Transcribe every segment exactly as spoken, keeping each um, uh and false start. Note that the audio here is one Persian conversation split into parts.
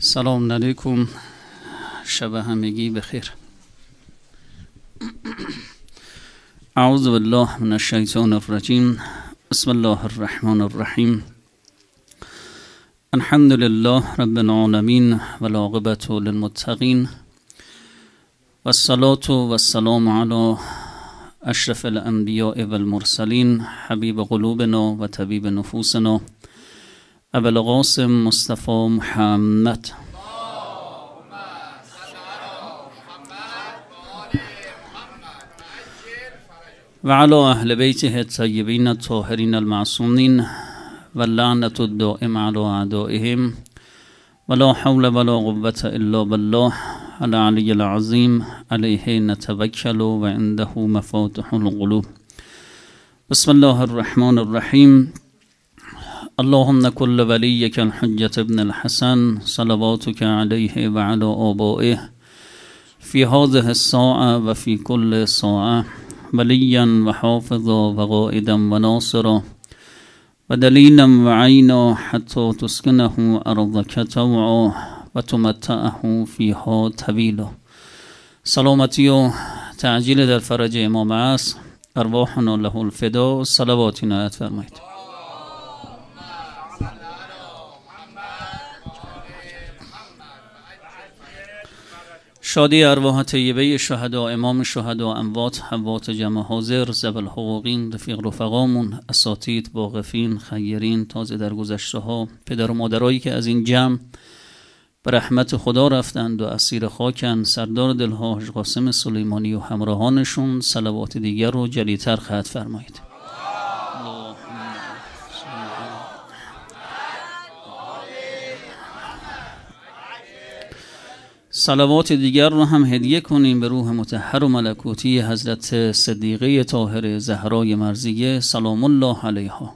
سلام علیکم، شب همگی بخیر. اعوذ بالله من الشیطان الرجیم. بسم الله الرحمن الرحیم. الحمد لله رب العالمین والعاقبة للمتقین والصلاة والسلام علی اشرف الانبیاء والمرسلین حبیب قلوبنا و طبیب نفوسنا ابو القاسم مصطفی محمد و علی اهل بیته الطیبین الطاهرین المعصومین و لعنت الدائم علی اعدائهم ولا حول ولا قوة الا بالله العلی العظیم علیه نتوکل و عنده مفاتح القلوب. بسم الله الرحمن الرحیم. اللهم كل وليك الحجة ابن الحسن صلواتك عليه وعلى آبائه في هذه الساعة وفي كل ساعة وليا وحافظا وقائدا وناصرا ودليلا وعينا حتى تسكنه أرضك طوعا وتمتعه فيها طويلا. سلامتی و تعجیل در فرج امام عصر، ارواحنا له الفدا. صلواتی نهایت فرمایید. شادی ارواح طیبه شهدا، امام شهدا، اموات، حوات جمع حاضر، ذوی الحقوقین، رفیق رفقامون، اساتید، واقفین، خیرین، تازه در گذشته ها، پدر و مادرایی که از این جمع به رحمت خدا رفتند و اسیر خاکن، سردار دلها حاج قاسم سلیمانی و همراهانشون، صلوات دیگر رو جلیتر خط فرمایید. صلوات دیگر رو هم هدیه کنیم به روح مطهر و ملکوتی حضرت صدیقه طاهره زهرای مرضیه سلام الله علیها.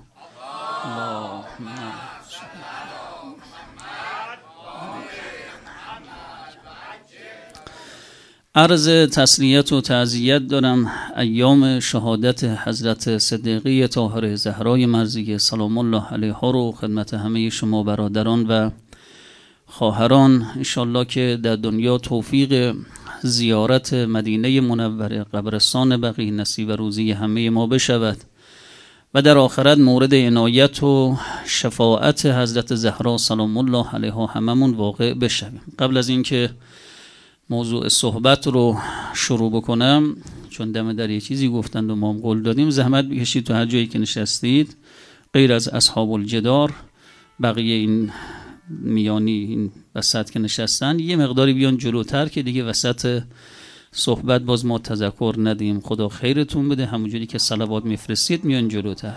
عرض تسلیت و تعزیت دارم. ایام شهادت حضرت صدیقه طاهره زهرای مرضیه سلام الله علیها رو خدمت همه شما برادران و خواهران، انشالله که در دنیا توفیق زیارت مدینه منوره، قبرستان بقیع نصیب روزی همه ما بشود و در آخرت مورد عنایت و شفاعت حضرت زهرا سلام الله علیها هممون واقع بشویم. قبل از اینکه موضوع صحبت رو شروع بکنم، چون دم در یه چیزی گفتند و ما هم قول دادیم، زحمت بکشید تو هر جایی که نشستید غیر از اصحاب الجدار، بقیه این میانی این وسط که نشستن یه مقداری بیان جلوتر که دیگه وسط صحبت باز ما تذکر ندیم. خدا خیرتون بده. همونجوری که صلوات میفرستید میان جلوتر.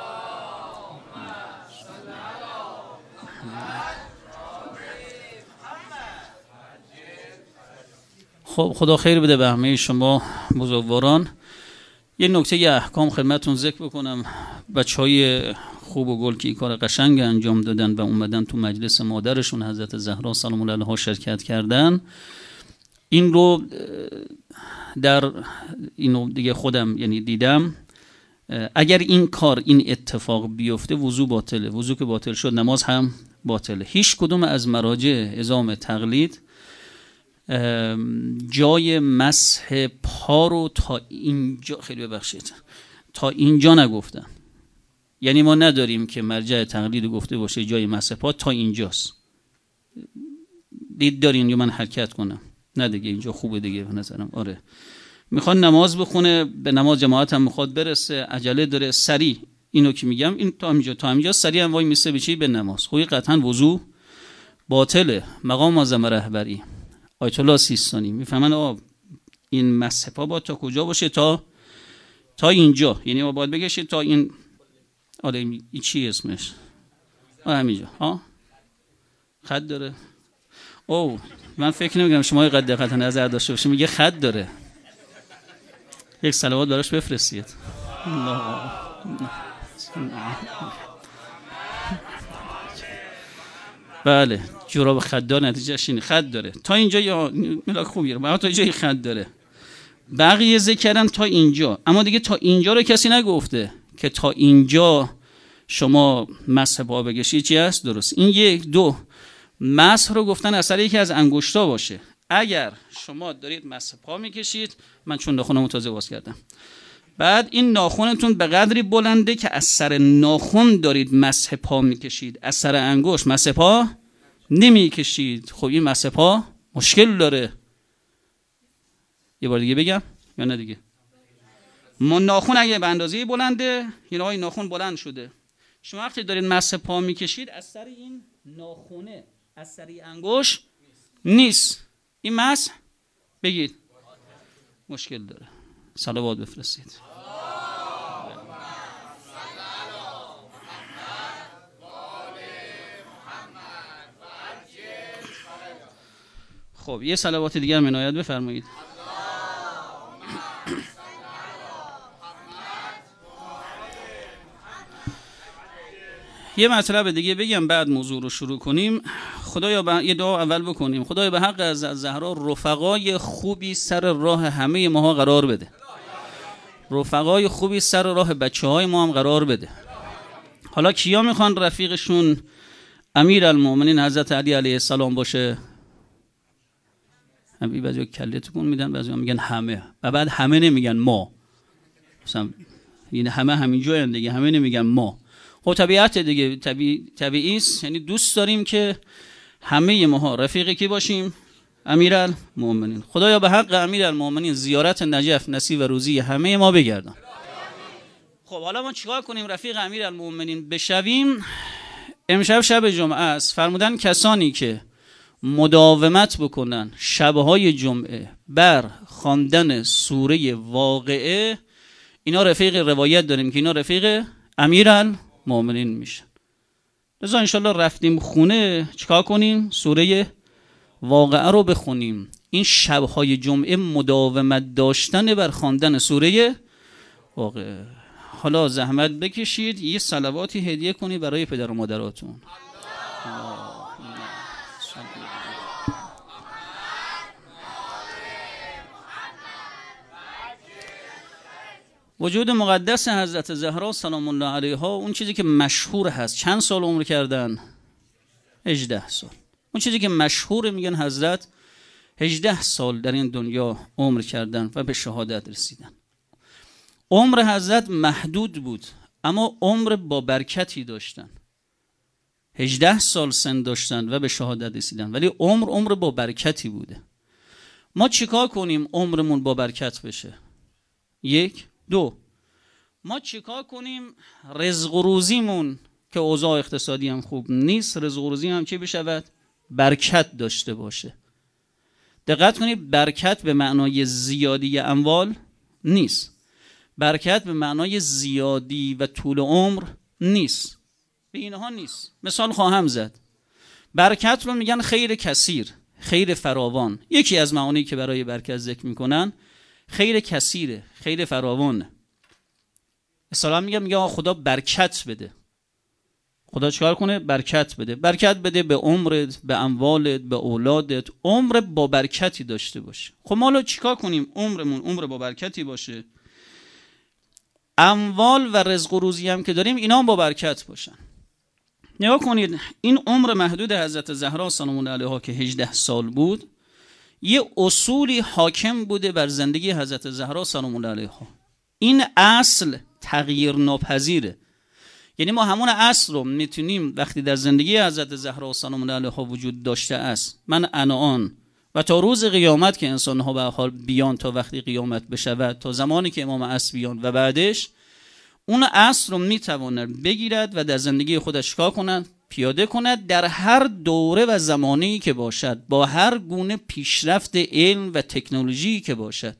خب خدا خیر بده به همه شما بزرگواران. یه نکته یه احکام خدمتون ذکر بکنم. بچهای خوب و گل که این کار قشنگ انجام دادن و اومدن تو مجلس مادرشون حضرت زهرا سلام الله علیها شرکت کردن، این رو در اینو دیگه خودم یعنی دیدم. اگر این کار این اتفاق بیفته وضو باطله. وضو که باطل شد نماز هم باطله. هیچ کدوم از مراجع عظام تقلید جای مسح پا رو تا اینجا، خیلی ببخشید، تا اینجا نگفتن. یعنی ما نداریم که مرجع تقلید گفته باشه جای مسح پا تا اینجاست. دید دارین یا من حرکت کنم؟ نه دیگه اینجا خوبه دیگه به نظرم. آره میخوان نماز بخونه، به نماز جماعت هم میخواد برسه، عجله داره، سریع اینو که میگم این تا اینجا تا اینجا سریع هم وای میسه به چی؟ به نماز. خوی قطعا وضو باطله. مقام اعظم رهبری آیت الله سیستانی میفهمن آقا این مسح پا با تا کجا باشه؟ تا تا اینجا. یعنی ما باید بگشید تا این. آره این چی اسمش؟ آه همینجا. ها خط داره. او من فکر نمی‌کنم شما قد دقت نظر داشته باشید. میگه خط داره. یک صلوات براش بفرستید. الله. بله جوراب خددار نتیجهش اینه. خط داره تا اینجا. یا ملاک خوبیه بعد تا اینجا خط داره. بقیه ذکرن تا اینجا، اما دیگه تا اینجا رو کسی نگفته که تا اینجا شما مسح پا بکشید چی هست؟ درست. این یک. دو مسح رو گفتن اثر یکی از انگشتا باشه. اگر شما دارید مسح پا میکشید، من چون ناخنمو تازه باز کردم، بعد این ناخنتون به قدری بلنده که از سر ناخن دارید مسح پا میکشید، از سر انگشت مسح پا نمیکشید، خب این مسح پا مشکل داره. یه بار دیگه بگم یا نه دیگه؟ ما ناخن اگه به اندازه بلنده، یعنی آقای ناخن بلند شده، شما وقتی دارید مسح پا میکشید از سر این ناخنه، از سر این انگشت نیست، این مسح بگید مشکل داره. صلوات بفرستید. خب یه صلوات دیگر هم عنایت بفرمایید. یه مطلب دیگه بگم بعد موضوع رو شروع کنیم. خدایا ب... یه دعا اول بکنیم. خدایا به حق از زهرا رفقای خوبی سر راه همه ماها قرار بده. رفقای خوبی سر راه بچه های ما هم قرار بده. حالا کیا میخوان رفیقشون امیر المومنین حضرت علی علیه السلام باشه؟ همین بعضی کله تکون میدن، بعضی میگن همه، و بعد همه نمیگن ما، مثلا یعنی همه همینجا دیگه، همه نمیگن ما. خب طبیعت دیگه، طبیعی طبیعی است، یعنی دوست داریم که همه ماها رفیقی کی باشیم؟ امیرالمومنین. خدایا به حق امیرالمومنین زیارت نجف نصیب و روزی همه ما بگردان. خب حالا ما چیکار کنیم رفیق امیرالمومنین بشویم؟ امشب شب جمعه است، فرمودن کسانی که مداومت بکنن شبهای جمعه بر خواندن سوره واقعه، اینا رفیق روایت داریم که اینا رفیق امیرالمومنین میشن. لذا انشالله رفتیم خونه چیکار کنیم؟ سوره واقعه رو بخونیم. این شبهای جمعه مداومت داشتن بر خواندن سوره واقعه. حالا زحمت بکشید یه صلواتی هدیه کنید برای پدر و مادراتون. وجود مقدس حضرت زهرا سلام الله علیها، اون چیزی که مشهور هست، چند سال عمر کردن؟ هجده سال. اون چیزی که مشهور میگن حضرت هجده سال در این دنیا عمر کردن و به شهادت رسیدن. عمر حضرت محدود بود اما عمر با برکتی داشتن. هجده سال سن داشتن و به شهادت رسیدن، ولی عمر عمر با برکتی بوده. ما چیکار کنیم عمرمون با برکت بشه؟ یک. دو، ما چیکار کنیم رزق و روزیمون که اوضاع اقتصادی هم خوب نیست، رزق و روزی هم چی بشود؟ برکت داشته باشه. دقت کنید، برکت به معنای زیادی اموال نیست، برکت به معنای زیادی و طول عمر نیست، به اینها نیست. مثال خواهم زد. برکت رو میگن خیر کثیر، خیر فراوان. یکی از معانی که برای برکت ذکر میکنن خیر کثیره، خیر فراوانه. مثلا میگم میگه خدا برکت بده. خدا چیکار کنه؟ برکت بده. برکت بده به عمرت، به اموالت، به اولادت، عمر با برکتی داشته باشه. خب ما الان چیکار کنیم عمرمون عمر با برکتی باشه؟ اموال و رزق و روزی هم که داریم اینا هم با برکت باشن. نگاه کنید، این عمر محدود حضرت زهرا سلام الله علیها که هجده سال بود، یه اصولی حاکم بوده بر زندگی حضرت زهرا سلام الله علیها. این اصل تغییر ناپذیره. یعنی ما همون اصل رو میتونیم وقتی در زندگی حضرت زهرا سلام الله علیها وجود داشته است، من انعام و تا روز قیامت که انسان‌ها به حال بیان، تا وقتی قیامت بشود، تا زمانی که امام عصر بیان و بعدش، اون اصل رو میتواند بگیرد و در زندگی خودش کار کند، پیاده کند در هر دوره و زمانی که باشد، با هر گونه پیشرفت علم و تکنولوژی که باشد.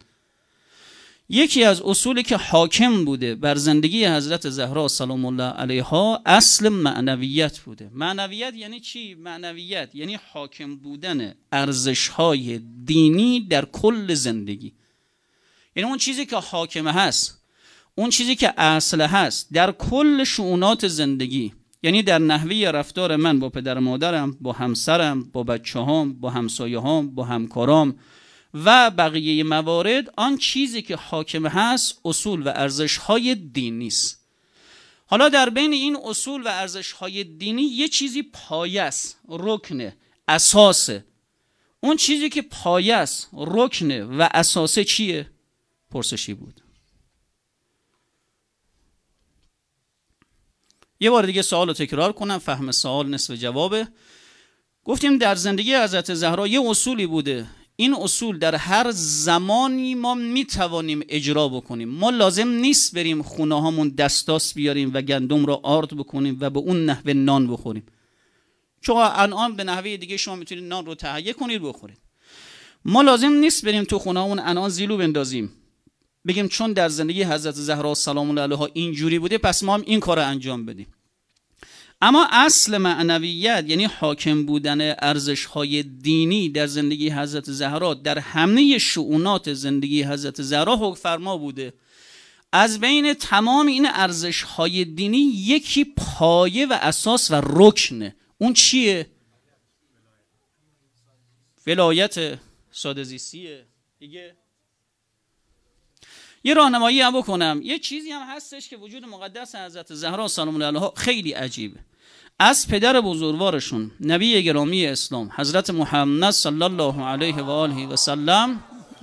یکی از اصولی که حاکم بوده بر زندگی حضرت زهرا سلام الله علیها اصل معنویت بوده. معنویت یعنی چی؟ معنویت یعنی حاکم بودن ارزش‌های دینی در کل زندگی. یعنی اون چیزی که حاکم هست، اون چیزی که اصل هست در کل شؤونات زندگی، یعنی در نحوه رفتار من با پدر مادرم، با همسرم، با بچه‌هام، با همسایه‌هام، با همکارام و بقیه موارد، آن چیزی که حاکم هست اصول و ارزش‌های دینی است. حالا در بین این اصول و ارزش‌های دینی یه چیزی پایه است، رکنه. اساسه. اون چیزی که پایه است، رکنه و اساسه چیه؟ پرسشی بود. یه بار دیگه سوال رو تکرار کنم، فهم سوال نصف جوابه. گفتیم در زندگی حضرت زهرا یه اصولی بوده، این اصول در هر زمانی ما میتوانیم اجرا بکنیم. ما لازم نیست بریم خونه هامون دستاس بیاریم و گندم رو آرد بکنیم و به اون نحوه نان بخوریم، چون الان به نحوه دیگه شما میتونید نان رو تهیه کنید بخورید. ما لازم نیست بریم تو خونه هامون الان زیلو بندازیم بگیم چون در زندگی حضرت زهرا سلام الله علیها اینجوری بوده پس ما هم این کار رو انجام بدیم. اما اصل معنویت یعنی حاکم بودن ارزش‌های دینی در زندگی حضرت زهرا در همه شؤونات زندگی حضرت زهرا حکم فرما بوده. از بین تمام این ارزش‌های دینی یکی پایه و اساس و رکنه. اون چیه؟ ولایت ساده زیستیه دیگه. یه راهنمایی هم بکنم، یه چیزی هم هستش که وجود مقدس حضرت زهرا سلام الله علیها خیلی عجیبه. از پدر بزرگوارشون نبی گرامی اسلام حضرت محمد صلی الله علیه و آله و سلم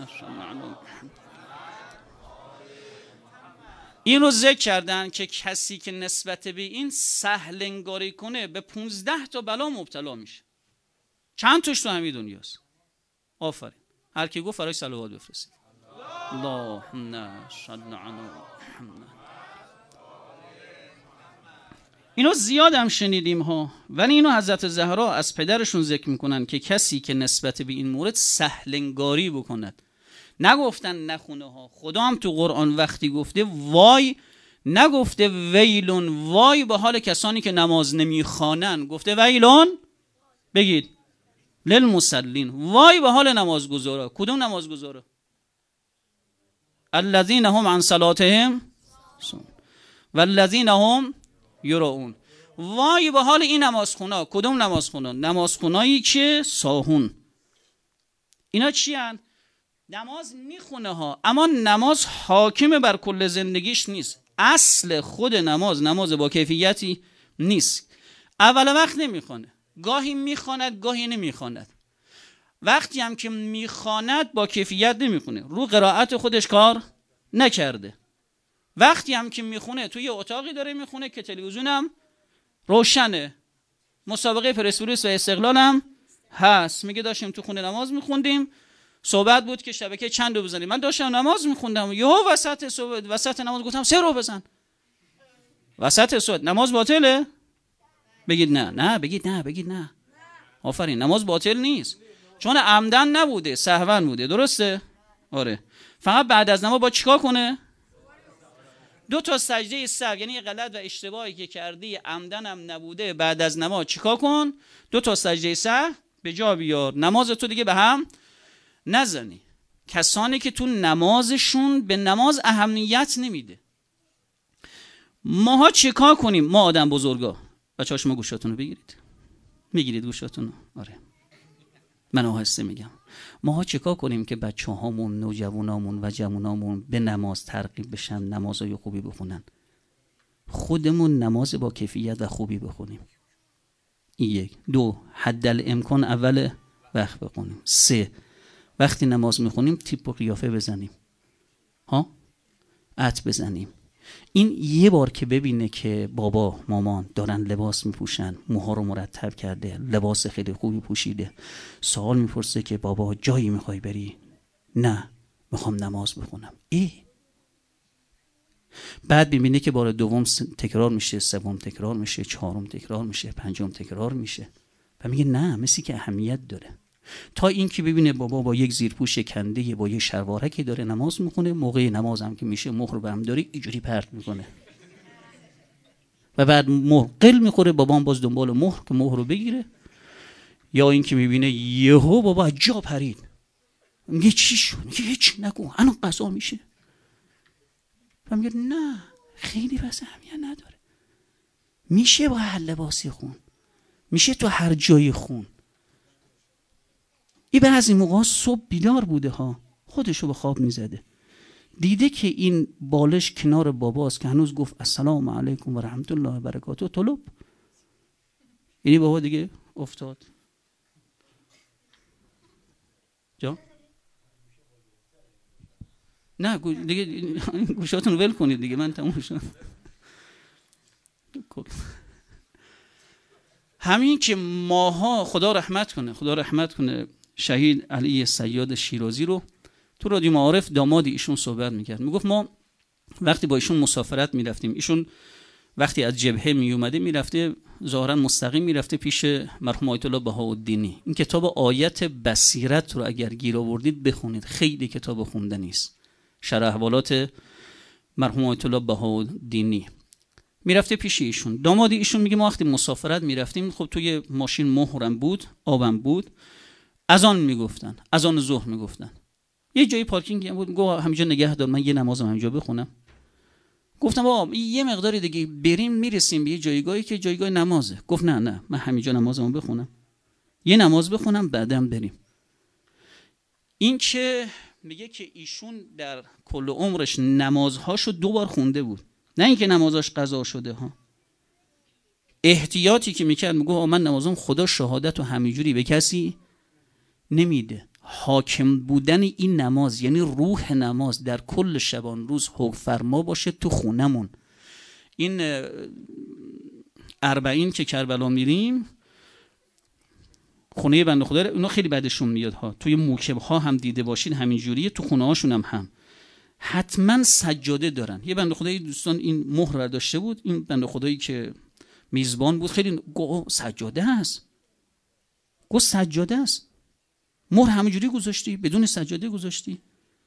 این رو ذکر کردن که کسی که نسبت به این سهل انگاری کنه به پونزده تا بلا مبتلا میشه. چند توش تو همین دنیاست؟ آفرین. هر کی گفت براش صلوات بفرستید. اللهم صل علی محمد. اینو زیاد هم شنیدیم ها، ولی اینو حضرت زهرا از پدرشون ذکر میکنن که کسی که نسبت به این مورد سهل انگاری بکند. نگفتن نخونه ها. خدا هم تو قرآن وقتی گفته وای، نگفته ویلون وای به حال کسانی که نماز نمیخوانن، گفته ویلون بگید للمصلین، وای به حال نمازگزارا. کدوم نمازگزارا؟ الذین هم عن صلاتهم والذین هم یراؤون. وای به حال این نمازخونا. کدوم نمازخونا؟ نمازخونایی که ساهون. اینا چی هن؟ نماز میخونه ها، اما نماز حاکم بر کل زندگیش نیست. اصل خود نماز نماز با کیفیتی نیست. اول وقت نمیخونه، گاهی میخواند گاهی نمیخواند. وقتی هم که میخواند با کیفیت نمیخونه، رو قرائت خودش کار نکرده. وقتی هم که میخونه توی اتاقی داره میخونه که تلویزیونم روشنه، مسابقه پرسپولیس و استقلال هم هست. میگه داشتیم تو خونه نماز میخوندیم، صحبت بود که شبکه چند رو بزنیم. من داشتم نماز میخوندم، یهو وسط صحبت وسط نماز گفتم سه رو بزن. وسط صحبت نماز باطله؟ بگید نه. نه بگید نه. بگید نه. آفرین. نماز باطل نیست، چون عمدن نبوده، سهوا بوده. درسته؟ آره. فقط بعد از نماز با چیکار کنه؟ دو تا سجده سهو، یعنی غلط و اشتباهی که کردی عمدن هم نبوده، بعد از نماز چیکار کن؟ دو تا سجده سهو به جا بیار، نماز تو دیگه به هم نزنی. کسانی که تو نمازشون به نماز اهمیت نمیده. ماها چیکار کنیم؟ ما آدم بزرگا، بچه‌ها شما گوشاتون رو بگیرید. میگیرید گوشاتون رو؟ آره. من آهسته میگم. ماها چیکار کنیم که بچه‌هامون، نوجوانامون و جوانامون به نماز ترغیب بشن، نمازای خوبی بخونن؟ خودمون نماز با کیفیت و خوبی بخونیم. این یک. دو، حد الامکان اول وقت بخونیم. سه، وقتی نماز میخونیم تیپ و قیافه بزنیم، ها، عط بزنیم. این یه بار که ببینه که بابا مامان دارن لباس میپوشن، موها رو مرتب کرده، لباس خیلی خوبی پوشیده، سوال میپرسه که بابا جایی میخوای بری؟ نه، میخوام نماز بخونم. ای بعد ببینه که بار دوم تکرار میشه، سوم تکرار میشه، چهارم تکرار میشه، پنجم تکرار میشه و میگه نه، مثل که اهمیت داره. تا این که ببینه بابا با یک زیرپوش کنده، با یک شلوارکی داره نماز میخونه، موقع نماز هم که میشه مهر به هم داری اینجوری پرت میکنه و بعد مهر قل میخوره، بابام باز دنبال مهر که مهر رو بگیره. یا این که میبینه یهو بابا جا پرید، میگه چی شد؟ میگه هیچ نگو، الان قضا میشه. و میگه نه، خیلی بس اهمیت نداره، میشه با هر لباسی خون، میشه تو هر جایی خون. این بعضی موقع صبح بیدار بوده ها، خودشو به خواب میزده، دیده که این بالش کنار باباست که هنوز گفت السلام علیکم و رحمت الله و برکاته طلب. یعنی بابا دیگه افتاد. جا نه دیگه گوشاتون ول کنید دیگه، من تموم شد. همین که ماها، خدا رحمت کنه خدا رحمت کنه شهید علی صیاد شیرازی رو تو رادیو معارف داماد ایشون صحبت میکرد، میگفت ما وقتی با ایشون مسافرت میرفتیم، ایشون وقتی از جبهه میومده میرفته ظاهرا مستقیم میرفته پیش مرحوم آیت الله بهاءالدینی. این کتاب آیت بصیرت رو اگر گیر آوردید بخونید، خیلی کتاب خوندنی است. شرح احوالات مرحوم آیت الله بهاءالدینی. میرفته پیش ایشون، داماد ایشون میگه ما وقتی مسافرت میرفتیم، خب توی ماشین مهرم بود، آبم بود، اذان میگفتن، اذان ظهر میگفتن. یه جایی پارکینگ بود، گفت همینجا نگه دار، من یه نمازم همینجا بخونم. گفتم بابا یه مقداری دیگه بریم میرسیم به یه جایگاهی که جایگاه نمازه. گفت نه نه من همینجا نمازمو بخونم، یه نماز بخونم بعدم بریم. این که میگه که ایشون در کل عمرش نمازهاشو دو بار خونده بود، نه اینکه نمازاش قضا شده ها. احتیاطی که میکرد، میگه من نمازم خدا شهادت و همینجوری به کسی نمیده. حاکم بودن این نماز یعنی روح نماز در کل شبان روز حکم فرما باشه تو خونمون. این اربعین که کربلا میریم، خونه بنده خدا اونا خیلی بعدشون میاد ها، توی موکب ها هم دیده باشین همین جوریه، تو خونه هاشون هم هم حتما سجاده دارن. یه بنده خدایی دوستان این مهر برداشته بود، این بنده خدایی که میزبان بود خیلی گفت سجاده هست، گفت سجاده است، مهر همینجوری گذاشتی بدون سجاده گذاشتی؟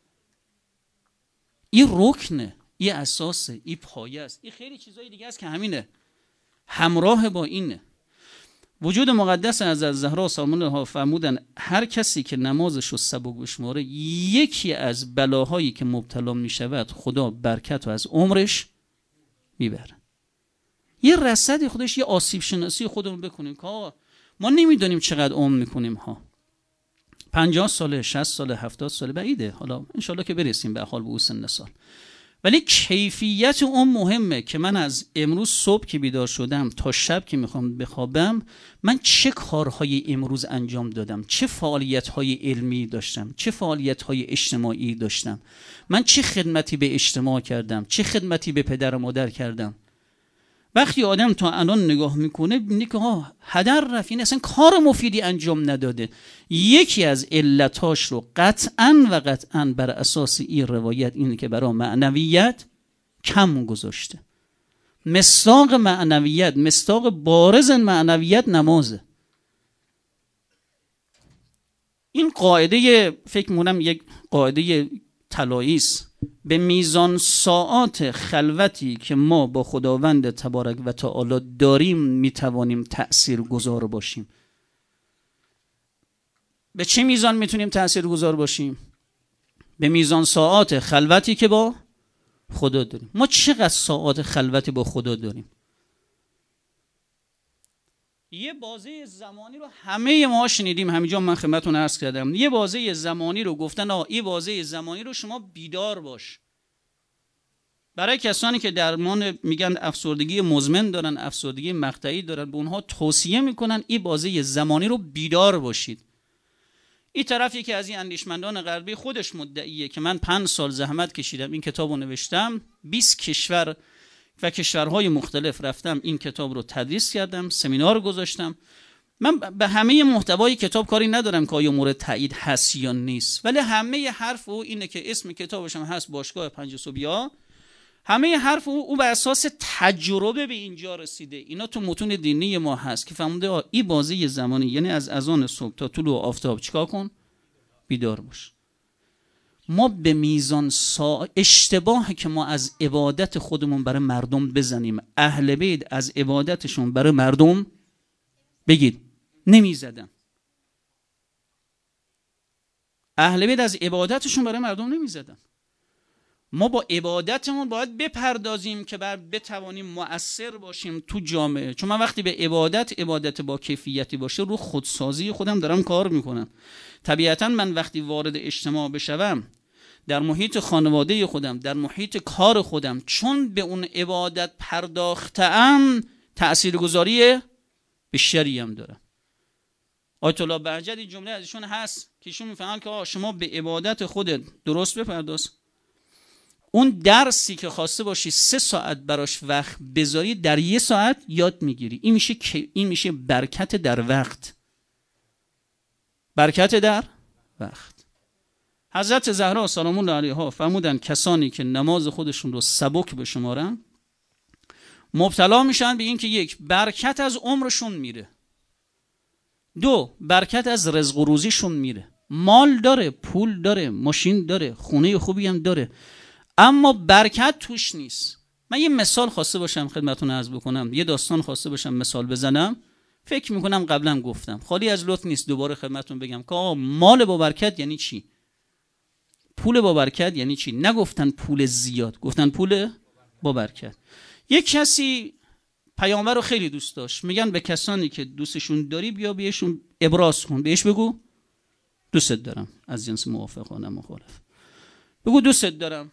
این رکنه، این اساسه، این پایه است، این خیلی چیزای دیگه است که همینه همراه با اینه. وجود مقدس از زهرا سلام الله فرمودن هر کسی که نمازش رو سبک بشماره، یکی از بلاهایی که مبتلا می شود خدا برکت رو از عمرش میبره. یه رصد خودش، یه آسیب شناسی خودمون بکنیم که آقا ما نمیدونیم چقدر عمر میکنیم ها، پنجاه ساله، شصت ساله، هفتاد ساله، بعیده، حالا انشالله که برسیم به حال به اون سن سال، ولی کیفیت اون مهمه که من از امروز صبح که بیدار شدم تا شب که میخوام بخوابم من چه کارهای امروز انجام دادم، چه فعالیت‌های علمی داشتم، چه فعالیت‌های اجتماعی داشتم، من چه خدمتی به اجتماع کردم، چه خدمتی به پدر و مادر کردم. وقتی آدم تا الان نگاه میکنه میبینه که ها هدر رفت، این اصلا کار مفیدی انجام نداده. یکی از علتاش رو قطعاً و قطعاً بر اساس این روایت اینه که برای معنویت کم گذاشته. مصداق معنویت، مصداق بارز معنویت نمازه. این قاعده فکر می‌کنم یک قاعده طلایی است. به میزان ساعات خلوتی که ما با خداوند تبارک و تعالی داریم میتوانیم تأثیر گذار باشیم. به چه میزان میتونیم تأثیر گذار باشیم؟ به میزان ساعات خلوتی که با خدا داریم. ما چقدر ساعات خلوتی با خدا داریم؟ یه بازه زمانی رو همه ما شنیدیم، همینجا من خدمتتون عرض کردم، یه بازه زمانی رو گفتن آقا این بازه زمانی رو شما بیدار باش. برای کسانی که درمان میگن افسردگی مزمن دارن، افسردگی مقطعی دارن، به اونها توصیه میکنن این بازه زمانی رو بیدار باشید. این طرفی که از این اندیشمندان غربی خودش مدعیه که من پنج سال زحمت کشیدم این کتاب رو نوشتم، بیست کشور و کشورهای مختلف رفتم این کتاب رو تدریس کردم، سمینار گذاشتم. من به همه محتوای کتاب کاری ندارم که آیا مورد تایید هست یا نیست، ولی همه حرف او اینه که اسم کتابش هم هست باشگاه پنج صبحیا. همه حرف او او بر اساس تجربه به اینجا رسیده. اینا تو متون دینی ما هست که فهمونده این بازه زمانی یعنی از اذان صبح تا طلوع آفتاب چیکار کن؟ بیدار باش. ما به میزان سا... اشتباهی که ما از عبادت خودمون برای مردم بزنیم، اهل بیت از عبادتشون برای مردم بگید نمیزدن. اهل بیت از عبادتشون برای مردم نمیزدن. ما با عبادتمون باید بپردازیم که بر بتوانیم مؤثر باشیم تو جامعه. چون من وقتی به عبادت عبادت با کیفیتی باشه رو خودسازی خودم دارم کار میکنم. طبیعتا من وقتی وارد اجتماع بشوم، در محیط خانواده خودم، در محیط کار خودم، چون به اون عبادت پرداختم تأثیرگذاری بیشتری هم دارم. آیت الله بهجت این جمله ازشون هست که ایشون میفهمن که شما به عبادت خودت درست بپرداز. اون درسی که خواسته باشی سه ساعت براش وقت بذاری در یه ساعت یاد میگیری. این میشه این میشه برکت در وقت. برکت در وقت. حضرت زهرا سلام الله علیها فرمودن کسانی که نماز خودشون رو سبک بشمارن مبتلا میشن به این که یک، برکت از عمرشون میره، دو، برکت از رزق و روزیشون میره. مال داره، پول داره، ماشین داره، خونه خوبی هم داره، اما برکت توش نیست. من یه مثال خواسته باشم خدمتتون عرض بکنم، یه داستان خواسته باشم مثال بزنم، فکر میکنم قبلا گفتم، خالی از لطف نیست دوباره خدمتتون بگم که آقا مال با برکت یعنی چی، پول با برکت یعنی چی. نگفتن پول زیاد، گفتن پول با برکت. یک کسی پیامبر رو خیلی دوست داشت، میگن به کسانی که دوستشون داری بیا بهشون ابراز کن، بهش بگو دوست دارم، از جنس موافقانه مخالف، بگو دوست دارم.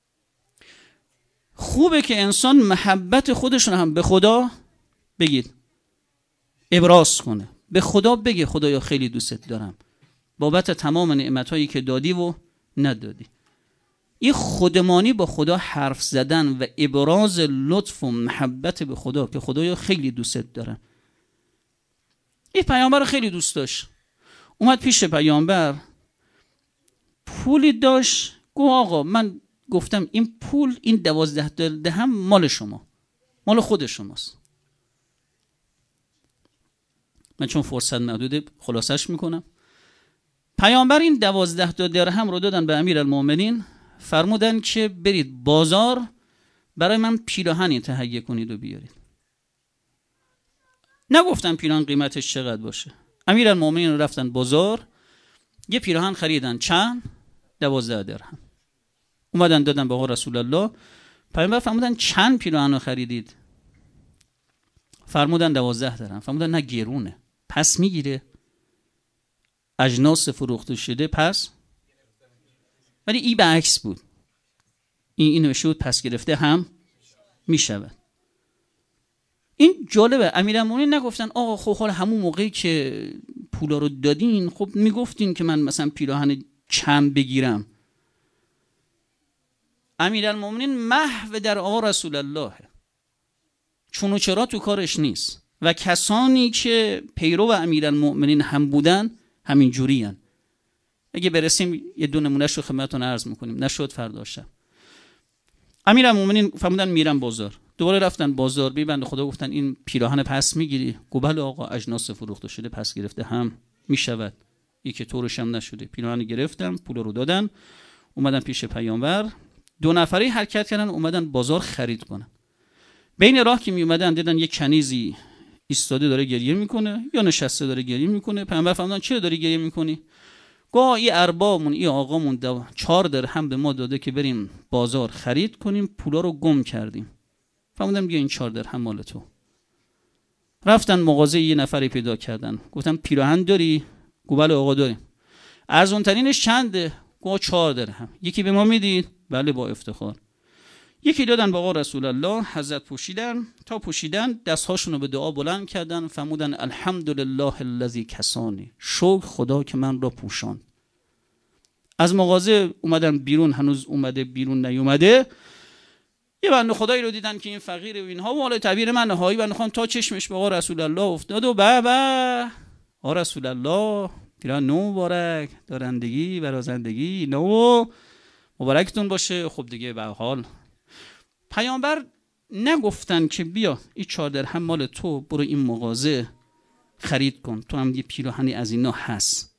خوبه که انسان محبت خودشون هم به خدا بگید ابراز کنه، به خدا بگه خدایا خیلی دوست دارم بابت تمام نعمتایی که دادی و ندادی. این خودمانی با خدا حرف زدن و ابراز لطف و محبت به خدا که خدایا خیلی دوست دارم. این پیامبر خیلی دوست داشت، اومد پیش پیامبر، پولی داشت، گفت آقا من گفتم این پول این دوازده درهم مال شما، مال خود شماست. من چون فرصت محدوده خلاصش میکنم. پیامبر این دوازده درهم رو دادن به امیرالمومنین، فرمودن که برید بازار برای من پیراهنی تهیه کنید و بیارید. نگفتن پیراهن قیمتش چقدر باشه. امیرالمومنین رفتن بازار، یه پیراهن خریدن، چند؟ دوازده درهم. اومدن دادن به آقا رسول الله. پیامبر فرمودن چند پیراهن رو خریدید؟ فرمودن دوازده درهم. فرمودن نه گرونه، پس میگیره. اجناس فروخته شده پس، ولی این به عکس بود، این اینو شد پس گرفته هم میشود. این جالبه. امیرالمومنین نگفتن آقا خب حالا همون موقعی که پولا رو دادین خب میگفتین که من مثلا پیراهن چند بگیرم. امیرالمومنین محو در آقا رسول الله، چون و چرا تو کارش نیست. و کسانی که پیرو امیرالمومنین هم بودن همین جوری هن. اگه برسیم یه دو نمونهش رو خدمتتون عرض میکنیم، نشد فردا شب. امیرالمومنین فرمودن میرم بازار. دوباره رفتن بازار، بی بنده خدا گفتن این پیراهن پس میگیری؟ گفت بله آقا اجناس فروخته شده پس گرفته هم میشود، این که طورش هم نشده. پیراهن گرفتم، پول رو دادن، اومدن پیش پیامبر، دو نفری حرکت کردن اومدن بازار خرید کنن. بین راه که می اومدن دیدن یک کنیزی ایستاده داره گریه میکنه یا نشسته داره گریه میکنه. پیامبر فرمودن چرا داری گریه میکنی؟ گفت این اربابمون، این آقامون دو چهار درهم به ما داده که بریم بازار خرید کنیم، پولا رو گم کردیم. فرمودن بیا این چهار درهم مال تو. رفتن مغازه یه نفری پیدا کردن، گفتن پیراهن داری؟ گفت بله آقا داریم. ارزون ترینش چنده؟ گفت چهار درهم. یکی به ما میدید؟ بله با افتخار. یکی دادن به آقا رسول الله، حضرت پوشیدن، تا پوشیدن دستهاشون رو به دعا بلند کردن، فرمودن الحمدلله الذی کسانی، شکر خدا که من را پوشاند. از مغازه اومدن بیرون، هنوز اومده بیرون نیومده، یه بنده خدایی رو دیدن که این فقیره و اینها، و حالا تعبیر من نهایی بنده خان تا چشمش به آقا رسول الله افتاد و بابا آقا رسول الله پیران نو مبارک، دارندگی برازندگی نو مبارکتون باشه. خب دیگه به حال پیامبر نگفتن که بیا این چهار درهم مال تو، برو این مغازه خرید کن، تو هم یه پیراهنی از اینا هست.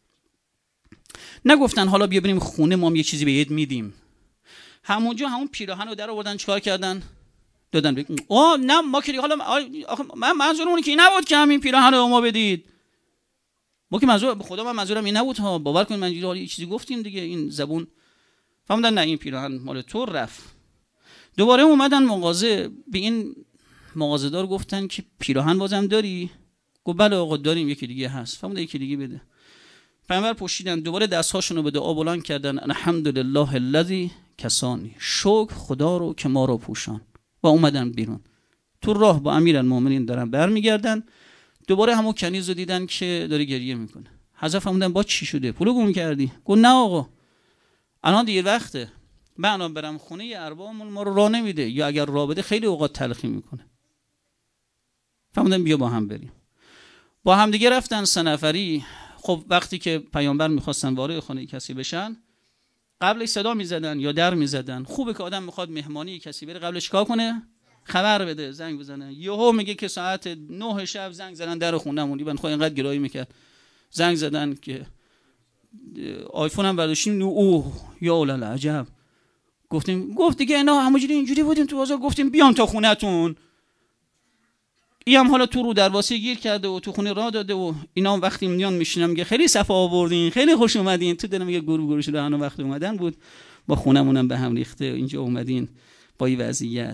نگفتن حالا بیا بریم خونه ما هم یه چیزی بهت میدیم. همونجا همون پیراهن رو در آوردن، چیکار کردن؟ دادن بگم آه نه ما که حالا من منظورم اونه که این نبود که همین پیراهن رو ما بدید. ما که منظور به خدا من منظورم این نبود ها، باور کنید من یه چیزی گفتیم دیگه، این زبون. فهمیدن نه این پیراهن مال تو، رفت. دوباره اومدن مغازه، به این مغازه‌دار گفتن که پیراهن بازم داری؟ گفت بله آقا داریم، یکی دیگه هست. فهمیدن یکی دیگه بده. پیامبر پوشیدن، دوباره دستهاشون رو به دعا بلند کردن الحمدلله الذی کسانی، شکر خدا رو که ما رو پوشان، و اومدن بیرون. تو راه با امیرالمومنین دارن برمیگردن، دوباره همون کنیز رو دیدن که داره گریه میکنه. حضرت فرمودن با چی شده؟ پولو گم کردی؟ گفت نه آقا، الان دیر وقته، من الان برم خونه اربابمون ما رو راه نمیده، یا اگر راه بده خیلی اوقات تلخی میکنه. فرمودن بیا با هم بریم. با هم دیگه رفتن سه نفری. خب وقتی که پیامبر میخواستن وارد خانه کسی بشن، قبلش صدا میزدن یا در میزدن. خوبه که آدم میخواد مهمانی کسی بره قبلش کار کنه، خبر بده، زنگ بزنه. یهو میگه که ساعت نه شب زنگ زدن در خونه‌مون، من خود اینقدر گرایی میکرد، زنگ زدن که آیفون هم برداشتیم، اوه یا اولل عجب. گفتیم گفت دیگه اینا همونجوری اینجوری بودیم تو بازار، گفتیم بیام تا خونه‌تون. این هم حالا تو رو درواسی گیر کرده و تو خونه راه داده و اینا وقتی میان میشینم میگه خیلی صفا آوردین، خیلی خوش اومدین. تو دلم میگه گروه گروه شده، هنوز وقت اومدن بود با خونمونم به هم ریخته، اینجا اومدین با این وضعیت.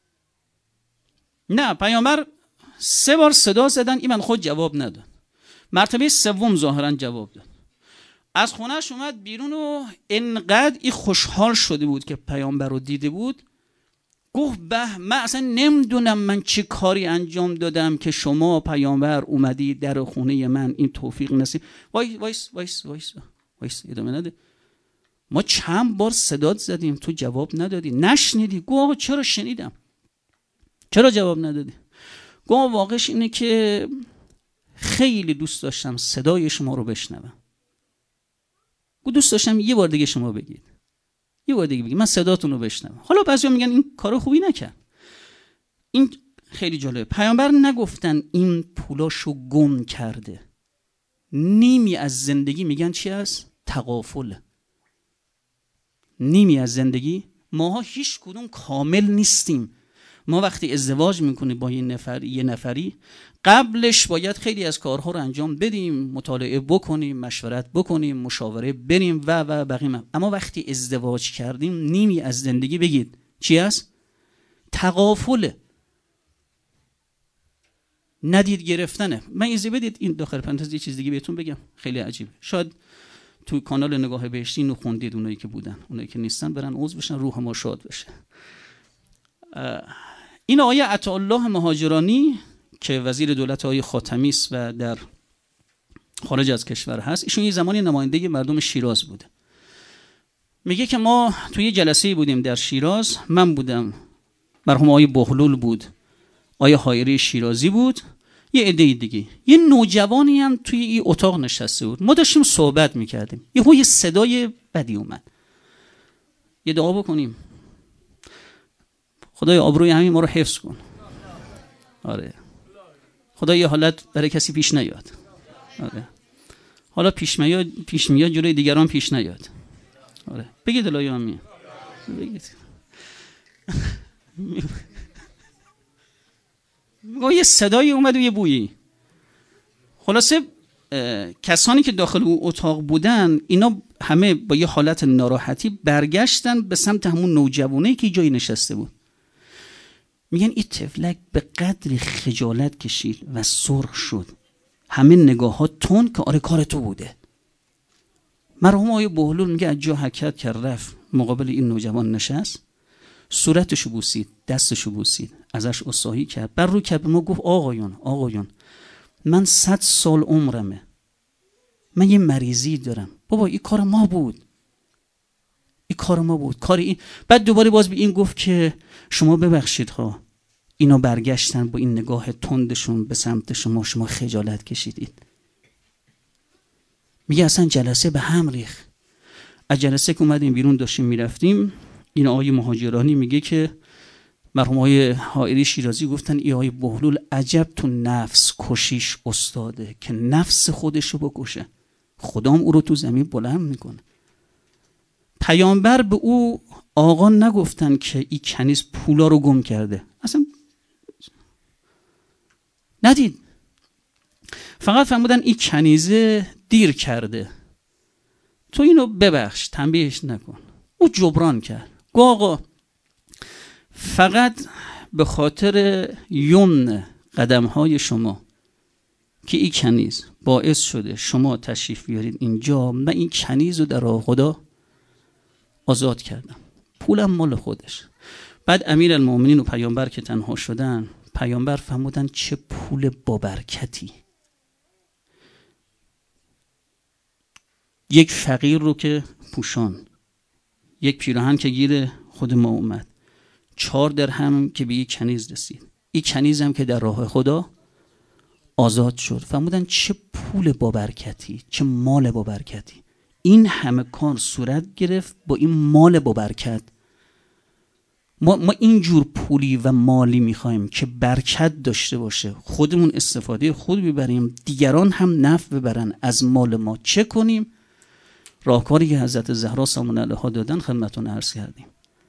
نه، پیامبر سه بار صدا زدن، این من خود جواب نداد. مرتبه سوم ظاهرا جواب داد. از خونهش اومد بیرون و انقدر این خوشحال شده بود که پیامبر رو دیده بود، گفت به من اصلا نمیدونم من چه کاری انجام دادم که شما پیامبر اومدی در خونه من، این توفیق نصیب. وایس وایس وایس وایس وایس ادامه نده. ما چند بار صدات زدیم تو جواب ندادی، نشنیدی. گفت چرا شنیدم، چرا جواب ندادی؟ گفت واقعش اینه که خیلی دوست داشتم صدای شما رو بشنوم. گفت دوست داشتم یه بار دیگه شما بگید، یه بار دیگه بگید من صداتون رو بشنوم. حالا بعضیا میگن این کارو خوبی نکرد. این خیلی جالبه. پیامبر نگفتن این پولاشو گم کرده. نیمی از زندگی میگن چی هست؟ تغافل. نیمی از زندگی ماها هیچ کدوم کامل نیستیم. ما وقتی ازدواج میکنیم با یه نفر یه نفری، قبلش باید خیلی از کارها رو انجام بدیم، مطالعه بکنیم، مشورت بکنیم، مشاوره بریم و و بقیه. اما وقتی ازدواج کردیم نیمی از زندگی بگید چی است؟ تغافله، ندید گرفتنه. من ایزی بدید این داخل پرانتز یه چیز دیگه بهتون بگم خیلی عجیبه. شاید تو کانال نگاه بهشتی اینو خوندید، اونایی که بودن، اونایی که نیستن برن عضو بشن، روح ما شاد بشه. این آقای عطاالله مهاجرانی که وزیر دولت آقای خاتمی است و در خارج از کشور هست، ایشون یه زمانی نماینده مردم شیراز بوده. میگه که ما توی جلسه بودیم در شیراز، من بودم، مرحوم آقای بهلول بود، آقای حایری شیرازی بود، یه عده دیگه، یه نوجوانی هم توی این اتاق نشسته بود. ما داشتیم صحبت میکردیم، یهو یه صدای بدی اومد. یه دعا بکنیم خدای آبروی همین ما رو حفظ کن. آره خدای یه حالت برای کسی پیش نیاد. آره حالا پیش میاد پیش میاد جلوی دیگران پیش نیاد. آره بگید الهی آمین. بگید. یه صدایی اومد و یه بویی. خلاصه کسانی که داخل اون اتاق بودن اینا همه با یه حالت ناراحتی برگشتن به سمت همون نوجوانه که جایی نشسته بود. میگن این طفلک به قدری خجالت کشید و سرخ شد، همه نگاه ها تون که آره کار تو بوده. مرحوم آقای بهلول میگه از جا حرکت کرد، رفت مقابل این نوجوان نشست، صورتشو بوسید، دستشو بوسید، ازش عذرخواهی کرد، بر رو کرد به ما گفت آقایون آقایون من صد سال عمرمه، من یه مریضی دارم. بابا این کار ما بود، این کار ما بود، کار این. بعد دوباره باز به این گفت که شما ببخشید ها، اینا برگشتن با این نگاه تندشون به سمت شما، شما خجالت کشیدید. میگه اصلا جلسه به هم ریخت. از جلسه که اومدیم بیرون داشتیم میرفتیم، این آقای مهاجرانی میگه که مرحوم آقای حائری شیرازی گفتن ای آقای بهلول عجب تو نفس کشیش استاده که نفس خودشو بکشه، خدام او رو تو زمین بلند میکنه. پیامبر به او آقا نگفتن که این کنیز پولا رو گم کرده، اصلا ندید، فقط فرمودن این کنیزه دیر کرده، تو اینو ببخش، تنبیهش نکن. او جبران کرد. گو آقا فقط به خاطر یمن قدم های شما که این کنیز باعث شده شما تشریف بیارید اینجا، من این کنیز رو در راه خدا آزاد کردم، پولم مال خودش. بعد امیرالمومنین و پیامبر که تنها شدن، پیامبر فرمودن چه پول با برکتی، یک فقیر رو که پوشان، یک پیراهن که گیر خود ما اومد، چهار درهم که به یک کنیز رسید، این کنیز هم که در راه خدا آزاد شد. فرمودن چه پول با برکتی، چه مال با برکتی. این همه کار صورت گرفت با این مال با برکت. ما, ما اینجور پولی و مالی میخوایم که برکت داشته باشه، خودمون استفاده خود ببریم، دیگران هم نفع ببرن از مال ما. چه کنیم؟ راهکاری که حضرت زهرا سلام علیها دادن خدمتتون عرض کردیم.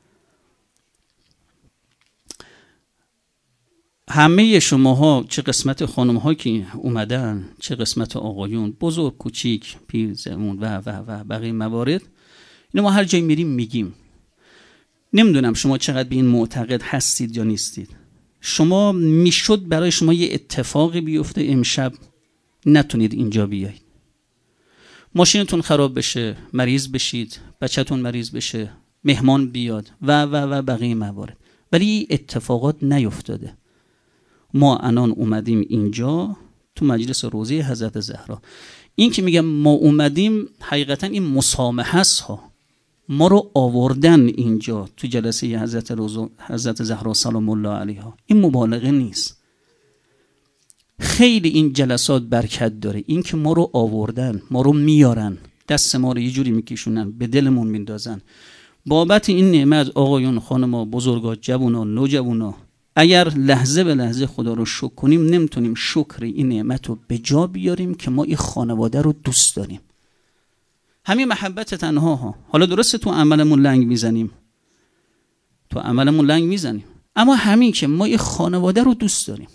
همه شماها، چه قسمت خانم‌ها که اومدن، چه قسمت آقایون، بزرگ کوچیک، پیر زمون و و و بقیه موارد، اینو ما هر جایی میریم میگیم. نمیدونم شما چقدر به این معتقد هستید یا نیستید. شما میشد برای شما یه اتفاقی بیفته امشب نتونید اینجا بیایید، ماشینتون خراب بشه، مریض بشید، بچه‌تون مریض بشه، مهمان بیاد و و و بقیه موارد، ولی اتفاقات نیفتاده. ما الان اومدیم اینجا تو مجلس روضه حضرت زهرا. این که میگم ما اومدیم، حقیقتا این مسامحه است ها. ما رو آوردن اینجا تو جلسه حضرت روضه حضرت زهرا سلام الله علیها. این مبالغه نیست. خیلی این جلسات برکت داره. این که ما رو آوردن، ما رو میارن، دست ما رو یه جوری میکشونن، به دلمون میندازن. بابت این نعمت آقایون، خانما، بزرگا، جوونا، نوجوانا، اگر لحظه به لحظه خدا رو شکر کنیم، نمیتونیم شکر این نعمت رو به جا بیاریم که ما این خانواده رو دوست داریم. همین محبت تنها ها. حالا درسته تو عملمون لنگ میزنیم، تو عملمون لنگ میزنیم، اما همین که ما این خانواده رو دوست داریم.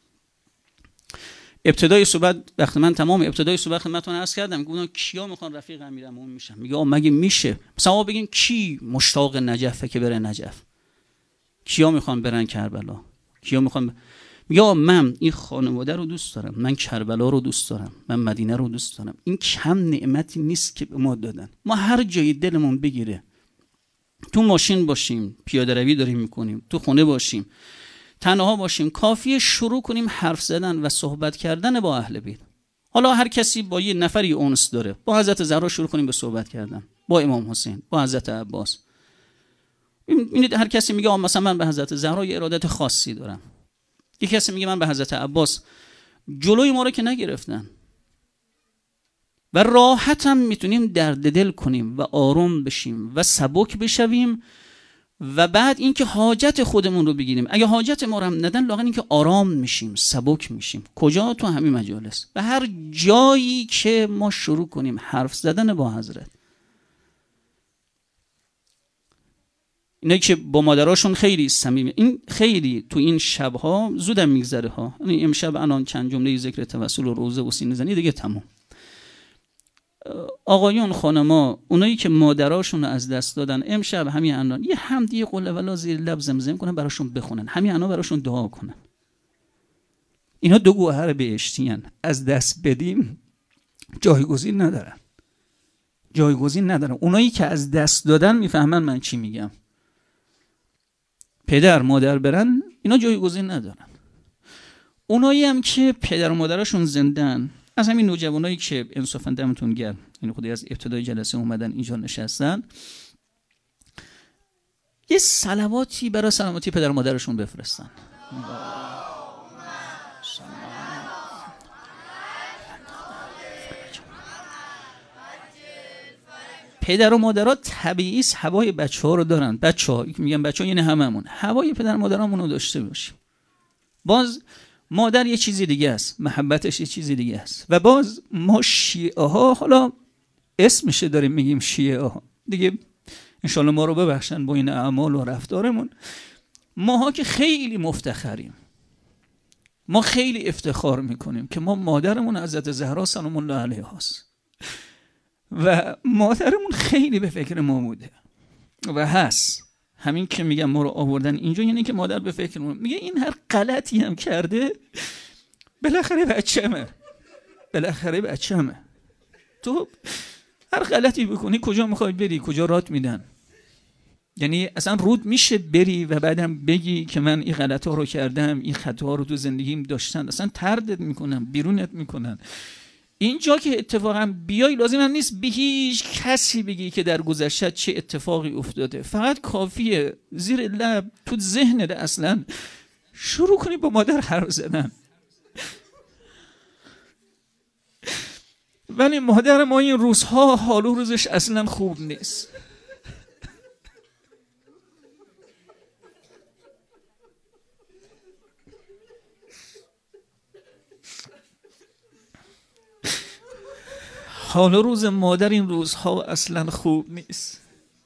ابتدای صحبت وقتی من تمام ابتدای صحبت خدمتتون عرض کردم، گفتم کیا میخوان رفیق امیرالمومنین میشن؟ میگه مگه میشه؟ مثلا بگیم کی مشتاق نجفه که بره نجف؟ کیا میخوان برن کربلا؟ کیا میخوان ب... میگه من این خانواده رو دوست دارم، من کربلا رو دوست دارم، من مدینه رو دوست دارم. این کم نعمتی نیست که به ما دادن. ما هر جایی دلمون بگیره، تو ماشین باشیم، پیاده روی داریم میکنیم، تو خونه باشیم، تنها باشیم، کافیه شروع کنیم حرف زدن و صحبت کردن با اهل بیت. حالا هر کسی با یه نفری اونس داره، با حضرت زهرا شروع کنیم به صحبت کردن، با امام حسین، با حضرت عباس. این هر کسی میگه مثلا من به حضرت زهرا یه ارادت خاصی دارم، یک کسی میگه من به حضرت عباس. جلوی ما رو که نگرفتن و راحت هم میتونیم درد دل کنیم و آروم بشیم و سبک بشویم و بعد اینکه حاجت خودمون رو بگیریم. اگه حاجت ما رو هم ندن، لااقل اینکه آرام میشیم، سبک میشیم. کجا؟ تو همین مجالس و هر جایی که ما شروع کنیم حرف زدن با حضرت. اینایی که با مادراشون خیلی صمیمه، این خیلی تو این شبها زودم میگذره ها. یعنی امشب الان چند جمله ذکر توسل و روزه و سینه زنی دیگه تمام. آقایون، خانما، اونایی که مادراشون رو از دست دادن، امشب همین الان یه حمدی قل ولا زیر لب زمزم کنن، براشون بخونن، همین الان براشون دعا کنن. اینا دو گوهر بهشتی ان، از دست بدیم جایگزین ندارن، جایگزین ندارن. اونایی که از دست دادن میفهمن من چی میگم. پدر مادر برن، اینا جایگزین ندارن. اونایی هم که پدر و مادرشون زندن، از همین نوجوانایی که انصافا دمتون گرم، این خودی از ابتدای جلسه اومدن اینجا نشستن، یه صلواتی برای سلامتی پدر و مادرشون بفرستن. پدر و مادرها طبیعی است هوای بچه‌ها رو دارن. بچه‌ها میگم بچه‌ها یعنی هممون، هوای پدر و مادرامون رو داشته باشیم. باز مادر یه چیزی دیگه است، محبتش یه چیزی دیگه است. و باز ما شیعه ها، حالا اسمشه داریم میگیم شیعه ها دیگه، انشالله ما رو ببخشن با این اعمال و رفتارمون. ماها که خیلی مفتخریم، ما خیلی افتخار میکنیم که ما مادرمون حضرت زهرا سلام الله علیها است و مادرمون خیلی به فکر ما بوده و هست. همین که میگم ما رو آوردن اینجا یعنی که مادر به فکر ما میگه این هر غلطی هم کرده بالاخره بچه‌مه، بالاخره بچه‌مه. تو هر غلطی بکنی کجا میخوای بری؟ کجا رات میدن؟ یعنی اصلا رود میشه بری و بعدم بگی که من این غلطا رو کردم، این خطاها رو تو زندگیم داشتن، اصلا طردت میکنن، بیرونت میکنن. اینجا که اتفاقا بیای لازم هم نیست به هیچ کسی بگی که در گذشته چه اتفاقی افتاده، فقط کافیه زیر لب تو ذهنت اصلا شروع کنی با مادر حرف زدن. ولی مادر ما این روزها حال و روزش اصلا خوب نیست. حال و روز مادر این روزها اصلا خوب نیست.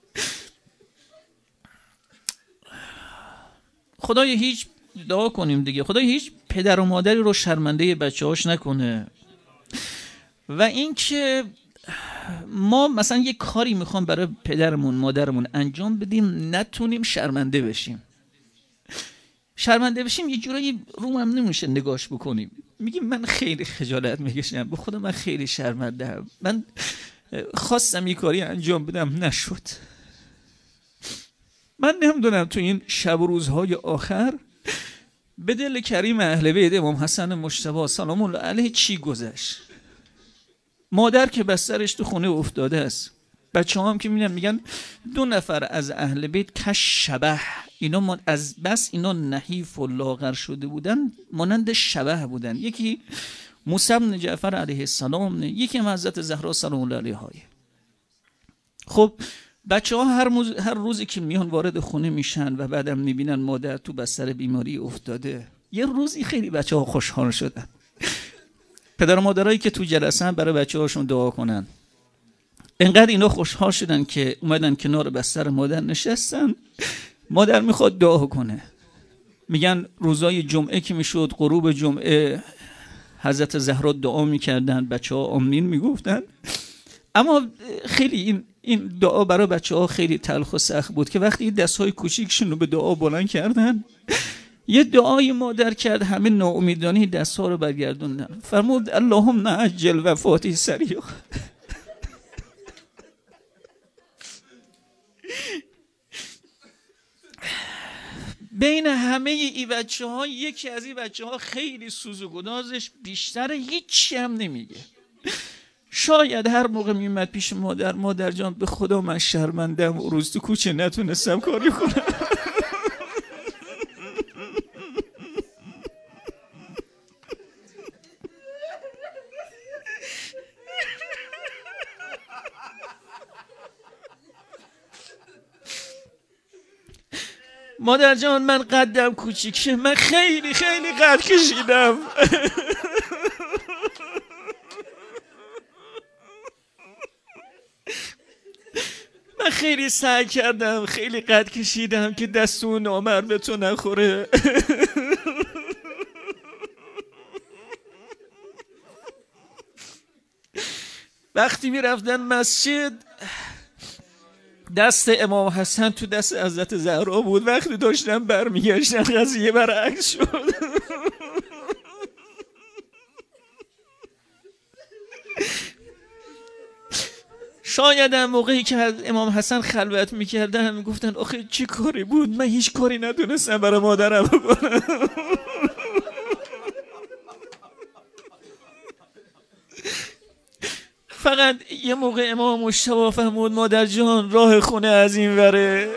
خدای هیچ دعا کنیم دیگه، خدای هیچ پدر و مادری رو شرمنده بچه هاش نکنه. و اینکه ما مثلا یه کاری میخوام برای پدرمون مادرمون انجام بدیم نتونیم شرمنده بشیم. شرمنده بشیم یه جورایی روم هم نمیشه نگاش بکنیم، میگیم من خیلی خجالت میکشم، به خودم من خیلی شرمنده‌ام، من خواستم یه کاری انجام بدم نشد. من نمیدونم تو این شب و روزهای آخر به دل کریم اهل بیت امام حسن مجتبی سلام الله علیه چی گذشت. مادر که بسترش تو خونه افتاده است، بچه هم که میگن میگن دو نفر از اهل بیت کش شبه، اینا از بس اینا نحیف و لاغر شده بودن مانند شبه بودن. یکی موسی بن جعفر علیه السلام نه، یکی هم حضرت زهرا سلام الله علیها. خب بچه ها هر, موز... هر روزی که میان وارد خونه میشن و بعدم میبینن مادر تو بستر بیماری افتاده، یه روزی خیلی بچه ها خوشحال شدن. پدر و مادرایی که تو جلسه هم برای بچه هاشون دعا کنن، انقدر اینا خوشحال شدن که اومدن کنار بستر مادر نشستن. مادر میخواد دعا کنه، میگن روزای جمعه که میشد غروب جمعه حضرت زهرا دعا میکردن، بچه ها آمین میگفتن. اما خیلی این این دعا برای بچه ها خیلی تلخ و سخت بود که وقتی دستهای کوچیکشون رو به دعا بلند کردن، یه دعای مادر کرد، همه ناامیدانه دستها رو برگردوندن، فرمود اللهم عجل وفاتی سریع. بین همه ای بچه ها یکی از این بچه ها خیلی سوز و گدازش بیشتره، هیچی هم نمیگه. شاید هر موقع میمد پیش مادر، مادر جان به خدا من شرمندم، اون روز تو کوچه نتونستم کاری کنم. مادر جان من قدم کوچیکه، من خیلی خیلی قد کشیدم. من خیلی سعی کردم، خیلی قد کشیدم که دست اون نامرد به تو نخوره. وقتی می رفتن مسجد دست امام حسن تو دست حضرت زهرا بود، وقتی داشتن برمیگشتن قضیه برعکس شد. شاید هم موقعی که از امام حسن خلوت میکردن میگفتن آخه چی کاری بود، من هیچ کاری ندونستم برای مادرم بکنم. فقط یه موقع امام مجتبی فرمود مادر جان راه خونه از این وره.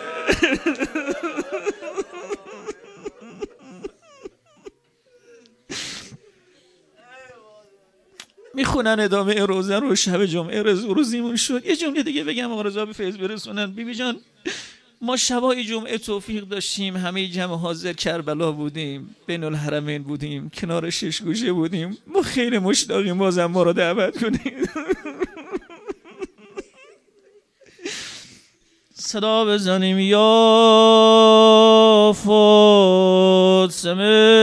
میخونن ادامه روزه رو، شب جمعه روزیمون شد. یه جمله دیگه بگم آقا رضا به فیض برسونن. بیبی جان ما شبای جمعه توفیق داشتیم، همه جمع حاضر کربلا بودیم، بین الحرمین بودیم، کنار شش گوشه بودیم، ما خیلی مشتاقیم بازم ما رو دعوت کنید. صدا بزنیم یا فاطمه